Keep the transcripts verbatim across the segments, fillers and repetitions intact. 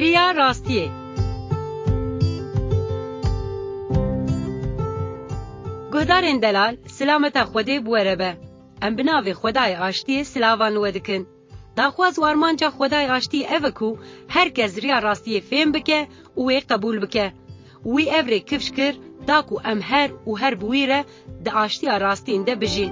ریا راستیه. گهدارین دلال سلامت خوده بوره به. ام بناوی خدای آشتی سلاوان ودکن. داخواز وارمانجا خدای آشتی اوکو هر کس ریا راستیه فهم بکه وی قبول بکه. وی اوری کفش کر داکو ام هر و هر بویره دا آشتی راستین ده بجی.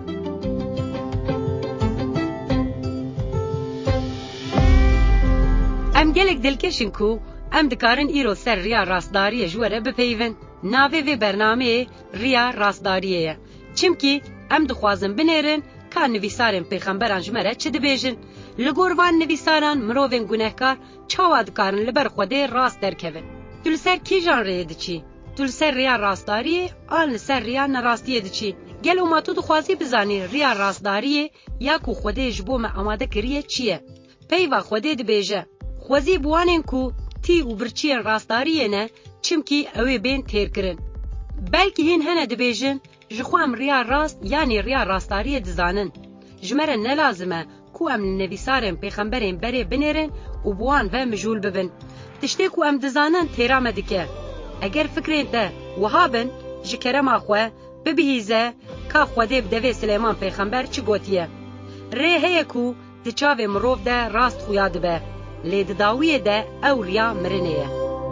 ام گلک دلکشن کو ام دکارن ایرو سر ریا راستداری جوره بپیون. ناوی وی برنامه ریا راستداریه. چمکی ام دخوازن بنیرن که نویسارن پیغمبران جمره چه دبیجن. لگوروان نویساران مروفن گناهکار چاوا دکارن لبر خوده راست درکوین. تل سر کی جان ریه دچی؟ تل سر ریا راستداریه آن سر ریا نراستیه دچی؟ گل او ما تو دخوازی بزانی ریا راستداریه یا کو خوده جبو ما آماده کریه چیه؟ پیوا خوده دبیجه. خوازی بوانن کو تی و برچی راستداریه نه چمکی اوی بین تیر کرن. بلکه هین هنه دبیجن جخوام ریا راست یعنی ریا راستداریه دزانن. جمره نلازمه کو ام نویسارن پیغمبرین بری بنیرن و بوان و مجول ببن. تشتی کو ام دزانن تیرامه دکه. اگر فکرین ده وهابن جکرم آخوه ببهیزه که خوده بدوی سلیمان پیغمبر چی گوتیه. ری هیه کو دچاوه مروف ده راست خویاد به. لید داویه ده او ریا مرنیه.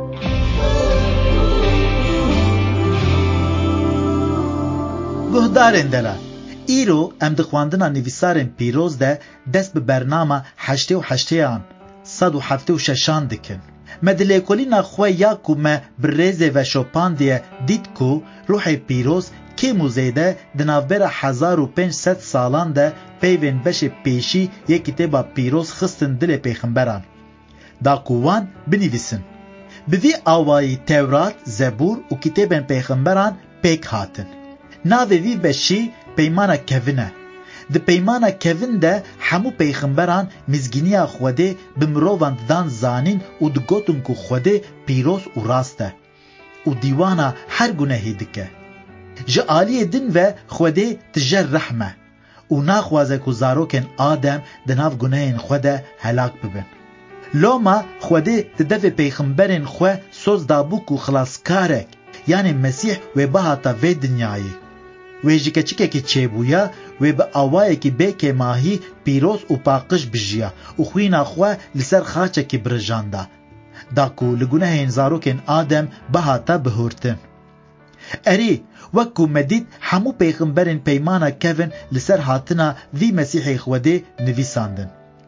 گهدارین دلال ایرو ام دخواندنا نویسارن پیروز ده دست به برنامه هشته و هشته آن صد و هفته و ششان دکن. مدلیکولی نخواه یا که ما برزه و شوپاندیه دید که روح پیروز که موزیده دنافبر هزار و پنج ست سالان ده پیوین بش پیشی یک کتابا پیروز خستن دل پیغمبران. دا کوان بنویسن. بوی آوایی تورات، زبور و کتابن پیغمبران پیک هاتن. ناوی وی بشی پیمانا کوینه. ده پیمانا کوین ده همو پیغمبران مزگینیا خوده بمروان دان زانین و ده گوتن که خوده پیروز و راسته. و دیوانا هر گناهی دکه. جه آلی دن و خوده تجر رحمه. و ناخوازه که زاروکن آدم دناف گناهین خوده هلاک ببن. لوما خوده تدف پیغمبرین خواه سوز دابوک و خلاصکارک. یعنی مسیح و بهاتا و دنیایی. و جکچکه که چه بویا و به آوائه که به که ماهی پیروز و پاقش بجیا و خوینا خواه لسر خاچه که برجانده. داکو لگونه هنزاروکن آدم بهاتا بهورتن. اری وکو مدید همو پیغمبرین پیمانا کوین لسر هاتنا وی مسیح خوده نویساندن.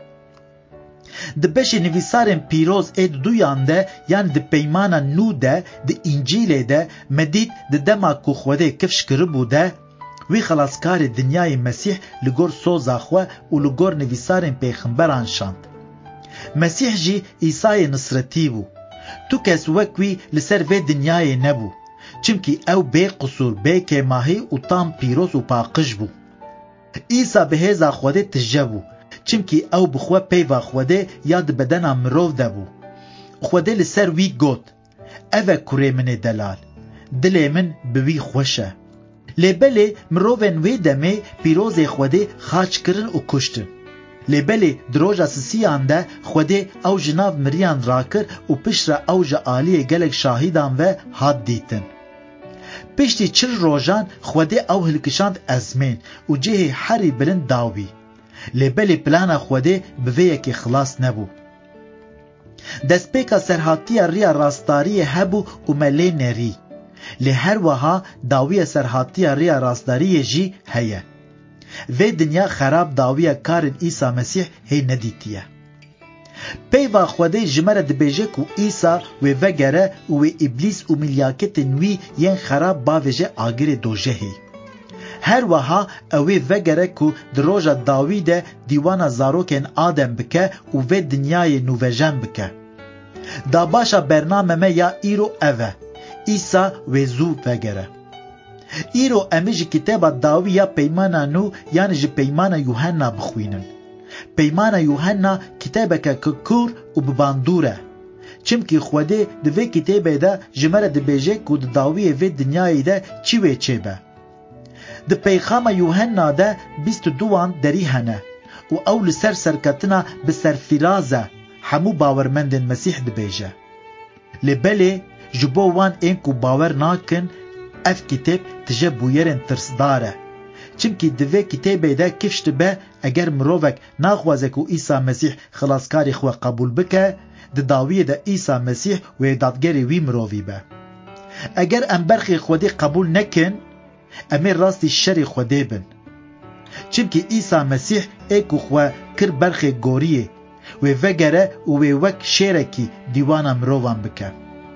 ده بشه نویسارن پیروز اید دویان ده یعنی ده پیمانا نو ده ده انجیل ده مدید ده دما کو خوده کفش کربو ده وی خلاصکار دنیای مسیح لگور سوزا خواه و لگور نویسارن پیغمبران شاند. مسیح جی عیسی نصرتی بو. تو کس وکوی لسر وی دنیای نبو. چمکی او بی قصور بی که ماهی و تام پیروز و پاقش بو. عیسی به هزا خوده تجبو. چمکی او بخواه پیوا خوده یاد بدن مروف ده بو. خوده لسر وی گوت. اوه کره من دلال. دل من بوی خوشه. لبله مروفن وی دمه پیروز خوده خاچ کرن و کشتن. لبله دروجا سسیان ده خوده او جناف مریان راکر و پشر او جا آلی گلک شاهیدان و حد دیتن. پشتی چر روژان خوده او هلکشاند ازمین و جه حری بلند داوی. لبلی پلانا خوده بویه که خلاص نبو. دست پیکا سرحاتی ریا راستاری هبو و ملی نری. لی هر وها داوی سرحاتی ریا راستاری جی هیه. و دنیا خراب داوی کارن عیسی مسیح هی ندیتیه. پیوا خوده جمره دبیجه که عیسی و وگره و ابلیس و ملیاکت نوی ین خراب باویجه آگر دوجه هی. هر وها اوی وگره که دروجه داویده دیوانا زاروکن آدم بکه و و دنیای نووژن بکه. دا باشا برنامه ما یا ایرو اوه. عیسی و زو وگره. ایرو امیج کتاب داوی یا پیمانا نو یعنی جی پیمانا یوحنا بخوینن. پیمانا یوحنا کتابه که کور و بباندوره. چمکی خوده دوی کتابه ده جمره دبیجه که داوی و دنیای ده چیوه چه به. ده پیغام یوحنا ده بیست دوان دری هنه و اول سر سرکتنا بسر فرازه همو باورمندن مسیح دبیجه. لبله جبو وان اینکو باور ناکن اف کتاب تجه بویرن ترسداره. چمکی دوی کتابه ده کفشت به اگر مروفک ناخوازه که عیسی مسیح خلاصکاری خو قبول بکه ده داویه ده عیسی مسیح و دادگری وی مروفی به. اگر ام برخی خودی قبول نکن امیر راستی شری خودی بن. چمکی عیسی مسیح ایکو خو کر برخی گوریه و وگره و وک شیرکی دیوان مروفان بکه.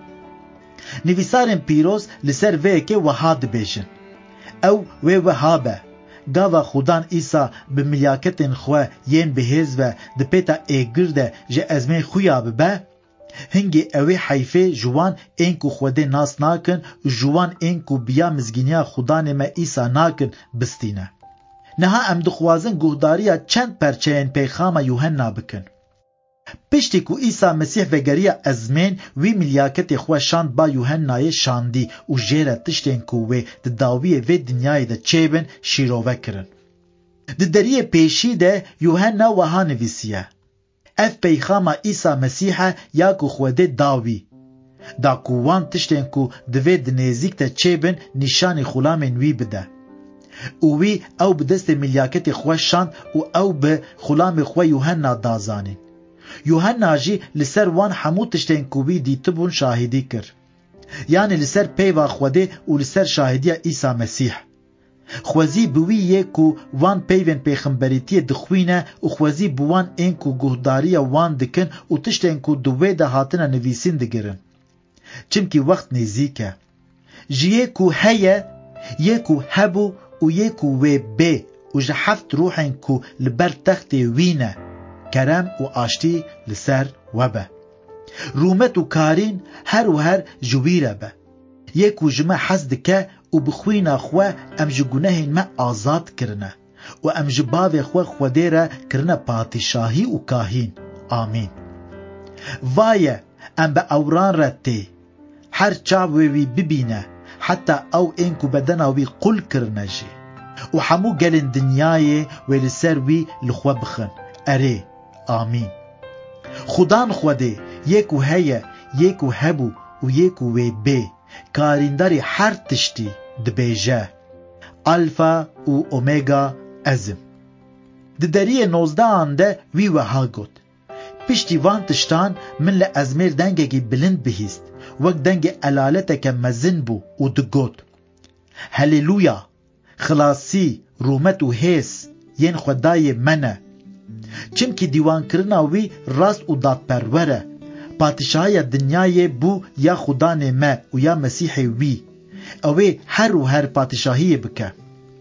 نویسارن پیروز لسر وی که وحاد بیشن او وی وحابه گاوا خودان ایسا به ملیاکتن خواه ین بهز و دپیتا ایگرده جه ازمه خویا ببه هنگی اوی حیفه جوان اینکو خوده ناس ناکن جوان اینکو بیا مزگینیا خودان ما ایسا ناکن بستینه. نها ام دخوازن گهداریا چند پرچه این پیخام یوهنا بکن. پشتی کو عیسی مسیح وگریا ازمین وی ملیاکت خو شاند با یوحنای شاندی و جیره تشتین کووی د داوی و دنیای د چیبن شیروه کرن. د دریه پیشی ده یوحنا وها نویسیه. اف پیخاما عیسی مسیح یا کو خوده داوی. دا کووان تشتین کو دوی د نزیک د چیبن نشان خلامن وی بده. او وی او بدست ملیاکت خو شاند و او به خلام خو یوحنا دازانین. یوحنا جی لسر وان همو تشتین کوبی دیتبون شاهدی کر. یعنی لسر پیوا خوده و لسر شاهدی عیسی مسیح. خوزی بوی یکو وان پیون پیغمبریتی دخوینه و خوزی بوان اینکو گهداری وان دکن و تشتین کو دوی ده هاتنه نویسین دگرن. چمکی وقت نزیکه. جی یکو هیه، یکو هبو و یکو وی بی و جه هفت روحین کو لبر تخت وینه. کرم و آشتی لسر وبه. رومت و کارین هر و هر جویره به. یکو جمع حزد که و بخوین خواه ام جگونهین ما آزاد کرنه و ام جباو خواه خوده را کرنه پادشاهی و کاهین. آمین. وایه ام به اوران رتی هر چاوی وی ببینه حتی او اینکو بدنه وی قل کرنه جی و همو گلن دنیای و لسر وی لخواه بخن. اره آمین. خدان خوده یکو هیه، یکو هبو و یکو وی بی کارینداری هر تشتی دبیجه الفا و اومیگا ازم. د دریه نوزده آنده وی وها گود پشتی وان تشتان من لازمیر دنگی بلند بهیست وک دنگ علالت که مزن بو و دگود هلیلویا خلاصی رومت و حیث ین خدای منه چمکی دیوان کرنا وی راست و داد پروره پادشاهی دنیای بو یا خدا نمه و یا مسیح وی اوی هر و هر پادشاهی بکه.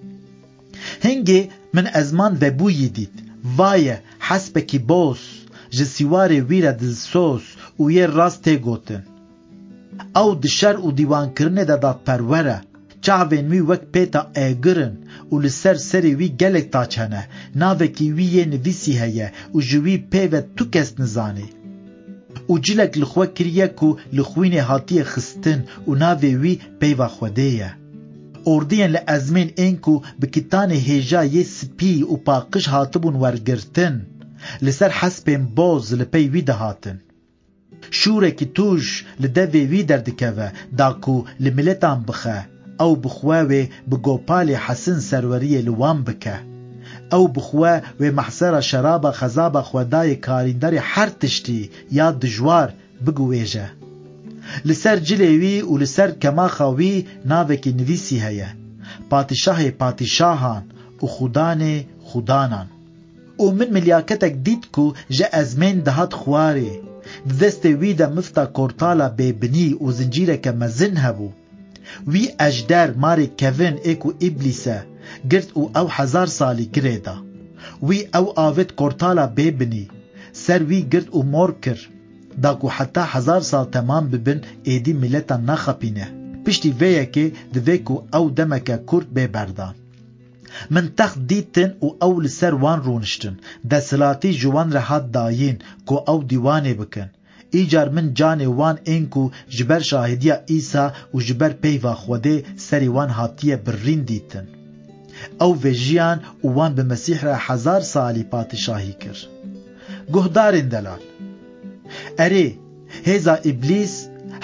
هنگی من ازمان و بویی دید وای حسب کی بوس جسیوار ویر دلسوس و یه راست گوتن او دشر و دیوان کرنه دا داد پروره چاوین وی وک پیتا ایگرن و لسر سری وی گلک تاچنه ناوکی وی یه نویسی هیه و جوی پیوه تو کس نزانی و جلک لخوه کریه که لخوین هاتی خستن و ناوی وی پیوه خوده اردین لازمین اینکو بکتان هیجا یه سپی و پاقش هاتبون ورگرتن لسر حسبین باز لپی وی ده هاتن شوره کی توش لدوی وی دردکوه داکو لملتان بخه او بخواوه بگوپال حسن سروری لوان بکه او بخواه و محصر شراب خزاب خودای کاریندر هر تشتی یا دجوار بگویجه لسر جلیوی و لسر کما خواوی ناوکی نویسی هیه پادشاه پادشاهان و خودان خودانان و من ملیاکتک دید کو جه ازمین دهات خواری دست وی ده مفتا کورتالا ببنی و زنجیره که مزن هبو وی اجدر ماری کوین ایکو ابلیسه گرد او او هزار سالی گریدا وی او آوید کورتالا ببنی سر وی گرد او مور کر داکو حتی هزار سال تمام ببن ایدی ملتا نخپینه پشتی ویه که دویکو او دمکه کرد ببردان من تخت دیتن و او لسر وان رونشتن ده سلاتی جوان رهات داین کو او دیوانه بکن ایجار من جان وان اینکو جبر شاهدی عیسی و جبر پیوا خوده سری وان هاتیه برین دیتن او وجیان و وان به مسیح را هزار سالی پادشاهی کر گهدارن دلال اره هزا ابلیس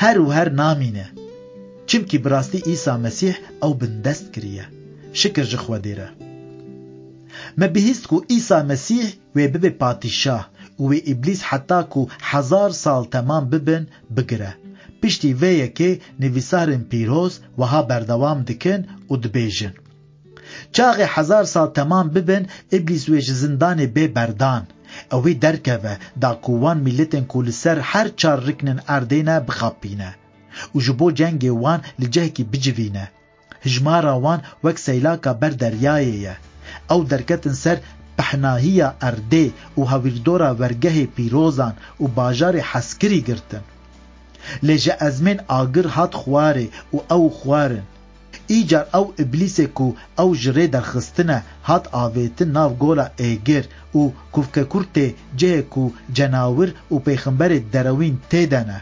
هر و هر نامینه چمکی براستی عیسی مسیح او بندست کریه شکر جخوا دیره ما بهیست کو عیسی مسیح و ببه پاتیشاه و ابلیس حتی کو هزار سال تمام ببن بگره پشتی ویه که نویسارن پیروز و ها بردوام دکن و دبیجن چاقی هزار سال تمام ببن ابلیس ویج زندان بی بردان اوی درکوه دا کووان ملتن کول سر هر چار رکنن اردینه بخاپینه و جبو جنگ وان لجه کی بجوینه هجمارا وان وک سیلاکا بر دریایه او درکتن سر پحناهی ارده و هاویردورا ورگه پیروزان و باجار حسکری گرتن لجه ازمین آگر هات خواره و او خوارن ایجار او ابلیسه کو او جره در خستنه هات آویتن ناو گولا ایگر و کفک کرته جه کو جناور و پیخمبر دروین تیدنه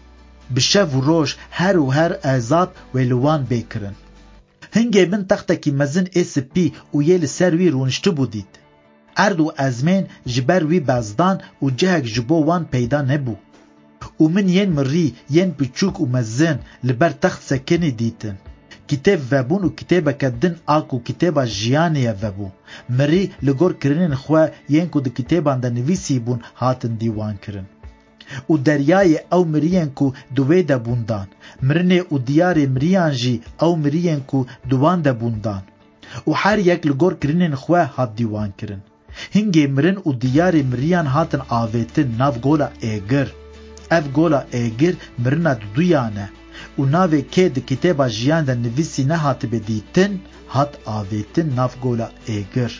بشف و روش هر و هر ازاب و لوان بکرن هنگه من تختکی مزن اس پی و یل سروی رونشتو بودید ارد و ازمین جبر وی بازدان و جهک جبو وان پیدا نبو و من ین مری ین بچوک و مزن لبر تخت سکنی دیتن کتاب وبون و کتاب کدن آکو کتاب جیانی وبو مری لگور کرنین خواه ین کو ده کتابان ده نویسی بون هاتن دیوان کرن و دریای او مریان کو دوی ده بوندان مرنه و دیار مریان جی او مریان کو دوان ده بوندان و هر یک لگور کرنین خواه هات دیوان کرن هنگی مرن و دیار مریان هاتن آویتن ناف گولا ایگر اف گولا ایگر مرنا دویانه و ناوی که ده کتابا جیان ده نویسی نه هات بدیتن هات آویتن ناف گولا ایگر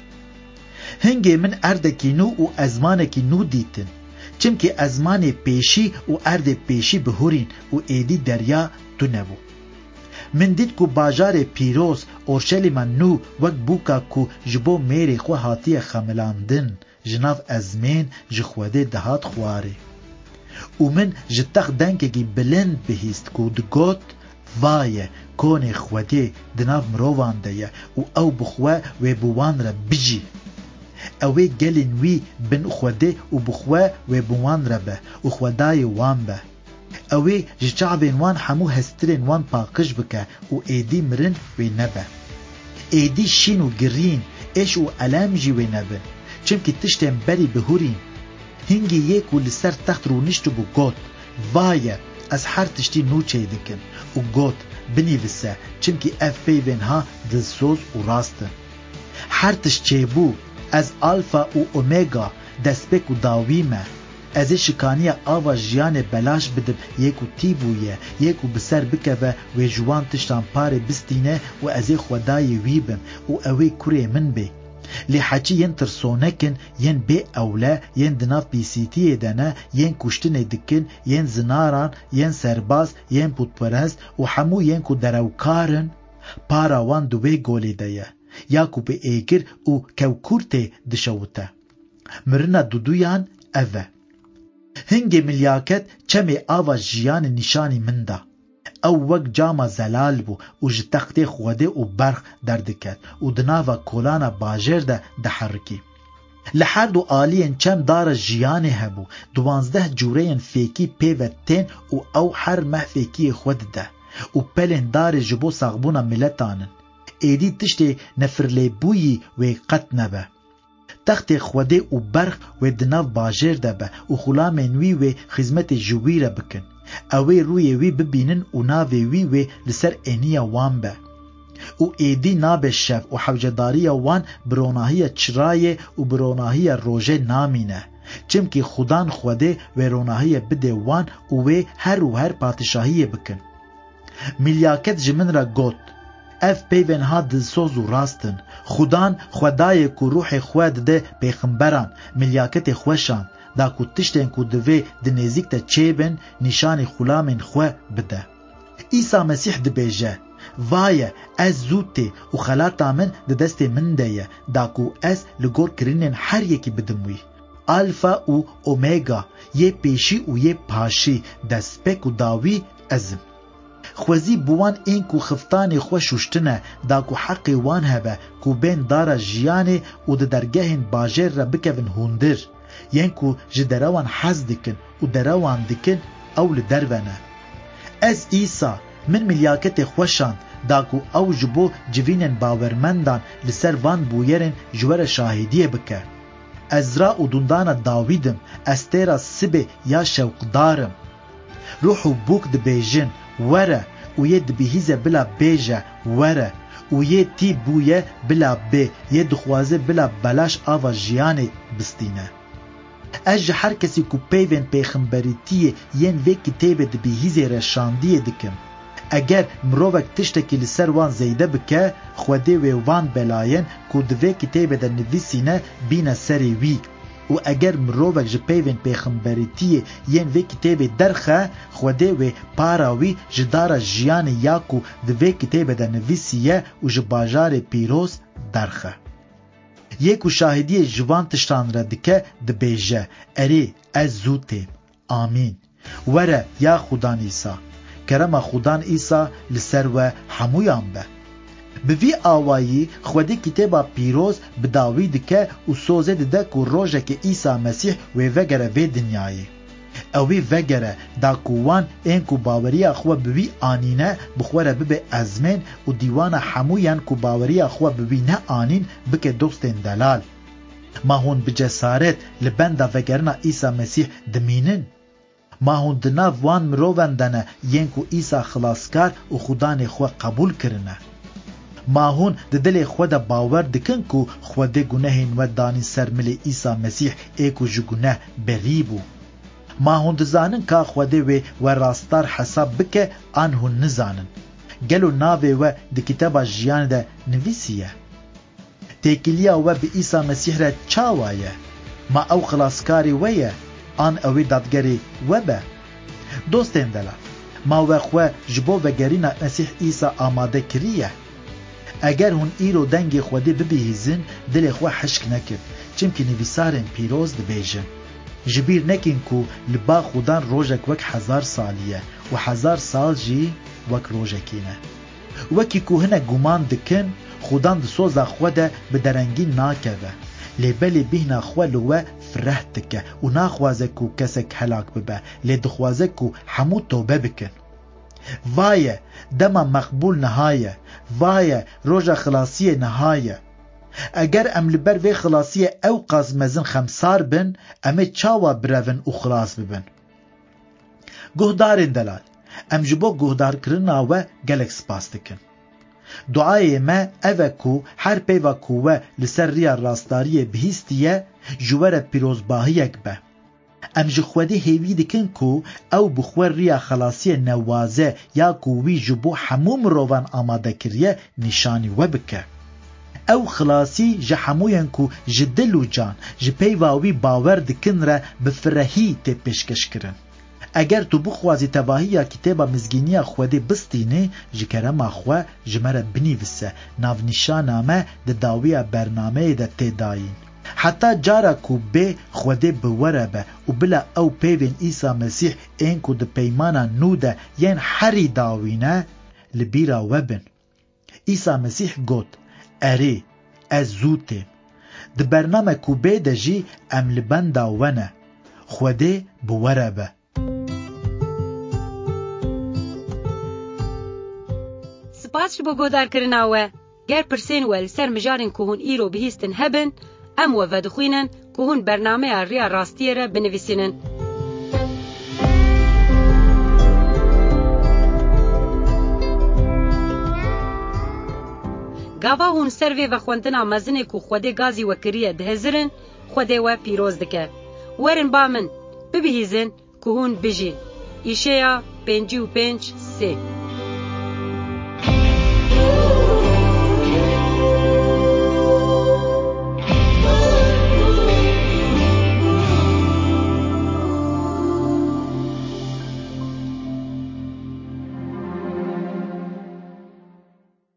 هنگی من اردکی نو و ازمانکی نو دیتن چمکی ازمان پیشی و ارد پیشی بهورین و ایدی دریا تو نبو من دید کو باجار پیروز اورشلیم نو وک بوکا کو جبو میری خو هاتی خملاندن جناف ازمین جخوده دهات خواره و من جتخ دنگی بلند بهیست کو دگوت وایه کون خوده دناف مروان ده و او بخواه و بوان را بجی اوی گلین وی بن خوده و بخواه و بوان را به و خودای وان به اوی جچعبین وان همو هسترین وان پاقش بکه و ایدی مرن و نبه ایدی شین و گرین ایش و علم جی و نبه چمکی تشتین بری بهورین هنگی یک و لسر تخت رو نشتو بو گوت وایه از هر تشتی نو چه دکن و گوت بنی وسه چمکی اف پیوین ها دلسوز و راستن هر تشت چه بو از آلفا و اومگا دسپک و داویمه از شکانی آوا جیان بلاش بدم یکو تی بویه یکو بسر بکوه و جوان تشتان پاره بستینه و از خدای ویبم و اوی کره من بی لی حچی ین ترسونکن ین بی اولا ین دناف بی سیتی دنه ین کشتن دکن ین زناران ین سرباز ین پودپرست و همو ین کو دروکارن پارا وان دوی گولی ده یا کو به ایگر و کوکورته دشوته مرنا دودویان اوه هنگی ملیاکت چمی آوا جیان نشانی منده او وک جاما زلال بو و جتخت خوده و برخ دردکت و دناوا کولانا باجر ده دحرکی لحر دو آلین چم دار جیان هبو دوانزده جورین فیکی پیوتین و او هر مح فیکی خود ده و پلین دار جبو ساغبونا ملتانن ایدی تشتی نفرلی بویی و قط نبه تخت خوده و برخ و دناف باجر ده به و خلامین وی و خدمت جوی را بکن اوی روی وی ببینن و ناوی وی و لسر اینیا وان به و ایدی ناب شف و حوجداری وان بروناهی چرای و بروناهی روژه نامینه چمکی خدان خوده و روناهی بده وان و وی هر و هر پادشاهی بکن ملیاکت جمن را گوت اف پیون ها دلسوز و راستن خدان خدای کو روح خود ده پیغمبران ملیاکت خوشان دا کو تشتن کو دوی دنیزیک تا چیبن نشان خلامن خو بده عیسی مسیح ده بیجه وایه از زودتی و خلاتا من ده دست من ده دا کو از لگور کرنین هر یکی بدموی الفا و اومگا یه پیشی و یه پاشی دسپک و داوی ازم خوزی بوان این کو خفتان خوششتنه دا کو حق وان هبه کو بین دارا جیانه و ده درگهن باجر را بکوین هوندر ین کو جدروان حز دکن و دروان دکن اول درونه از ایسا من ملیاکت خوشان داکو او جبو جوینن باورمندان لسر وان بویرن جوار شاهدیه بکه. از را و دوندان داویدم از تیرا سبه یا شوقدارم. روحو بوک د بیجن وره و یه دبیهیزه بلا بیجه وره و یه تی بویه بلا بی یه دخوازه بلا بلاش آوا جیانه بستینه. از هر کسی کو پیون پیغمبریتیه ین وی کتابه دبیهیزه رشاندیه دکم. اگر مروک تشتکی لسر وان زیده بکه خوده و وان بلاین کو دوی کتابه در نویسینه بین سری وی. و اگر مروک جپیون پیغمبریتیه ین وی کتابه درخه خوده و پاراوی جدار جیان یاکو دوی کتابه در نویسیه و جباجار پیروز درخه. یکو شاهدی جوان تشتان را دکه دبیجه اری از زوته آمین وره یا خودان ایسا کرم خودان ایسا لسر و حمویان به بوی آوایی خودی کتابا پیروز بداوی دکه و سوزه دده که روژه که ایسا مسیح و وگره وی دنیایی اوی وگره دا کووان این کو باوری خو بوی آنینه بخوره ببه ازمن و دیوان حمویان کو باوری خو بوی نه آنین بکه دوستین دلال ما هون بجسارت لبنده وگرنا ایسا مسیح دمینن ما هون دنا وان مرووندنه ین کو ایسا خلاصکار و خودان خو قبول کرنه ما هون د دل خو د باور دکن کو خو د گناهین و دانی سرمل ایسا مسیح ایکو جگونه بریبو ما هون دزانن که خوده و و راستار حساب بکه آن هون نزانن گلو ناوه و د کتاب جیان ده نویسیه تیکلیا و به ایسا مسیح را چاوایه ما او خلاصکاری ویه آن اوی دادگری و به دوستین دلا ما و خو جبو و گرین مسیح ایسا آماده کریه اگر هون ایرو دنگ خوده ببیهیزن دل خو حشک نکر چمکی نویسارن پیروز دبیجن جبیر نکین کو لبا خودان روژک وک هزار سالیه و هزار سال جی وک روژکینه وکی کو هنه گمان دکن خودان دسوزا خوده بدرنگی ناکوه لیبلی بهنا خوالوه فرح دکه و ناخوازه کو کسک هلاک ببه لی دخوازه کو همو توبه بکن وایه دما مقبول نهایه وایه روژا خلاصی نهایه اگر ام لبر وی خلاصی او قازمزن خمسار بن امه چاوا برون و خلاص ببن گهدارین دلال ام جبو گهدار کرنا و گلک سپاس دکن دعای ما اوه کو هر پیوا کوه لسر ریا راستاری بهیستیه جوور پیروزباهی یک به ام جخوده هیوی دکن کو او بخور ریا خلاصی نوازه یا کووی جبو هموم روان آماده کریه نشانی و بکه او خلاصی جحموین کو جدلو جان جپیواوی باور دکن را بفرهی تی پیشکش کرن اگر تو بخوازی تواهی یا کتابا مزگینی خوده بستینه جکرم خوا جمره بنیوسه ناو نشانامه ده داوی برنامه ده تداین حتی جارا کو به خوده بوره به و بلا او پیوین ایسا مسیح این کو ده پیمانا نو ده ین حری داوینه لبیرا وبن ایسا مسیح گوت اری از زوته ده برنامه کو به ده جی ام لبن داونه خوده بوره به سپاس بو گودار کرناوه گر پرسین ول سر مجارن که هون ایرو بهیستن هبن ام و ودخوینن که هون برنامه ریا راستیه را بنویسینن گاوا هون سروی و خوندنا مزنه که خوده گازی و کریه دهزرن خوده و پیروز دکه ورن با من ببهیزن که هون بجین ایشیا پنجی و پنج سی